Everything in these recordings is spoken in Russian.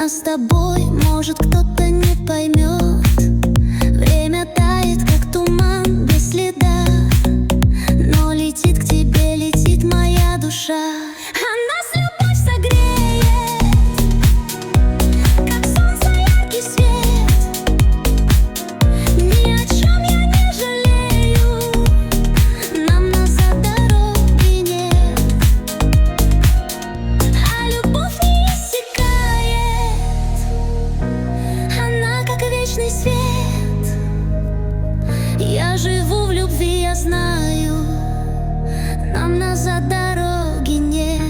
нас с тобой, может, кто-то не поймет. Время тает, как туман без следа, но летит к тебе, летит моя душа. А нас любовь согреет, как солнце яркий свет. Ни о чем я не жалею, нам назад дороги нет. А любовь не иссякает, она как вечный свет. Я живу в любви, я знаю, нам назад дороги нет.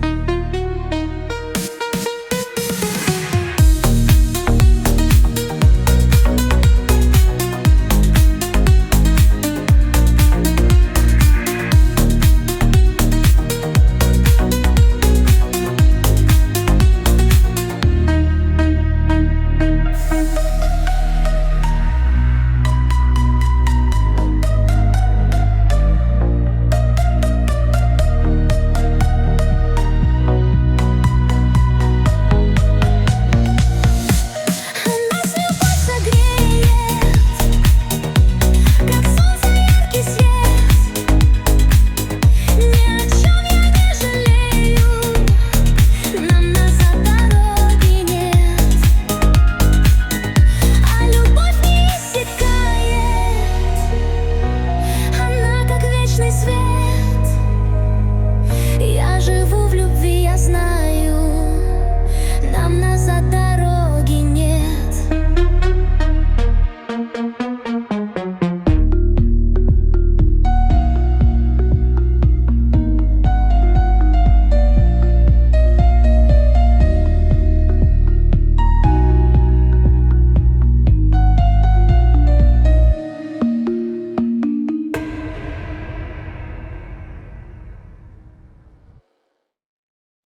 Я живу в любви, я знаю, нам назад дороги нет.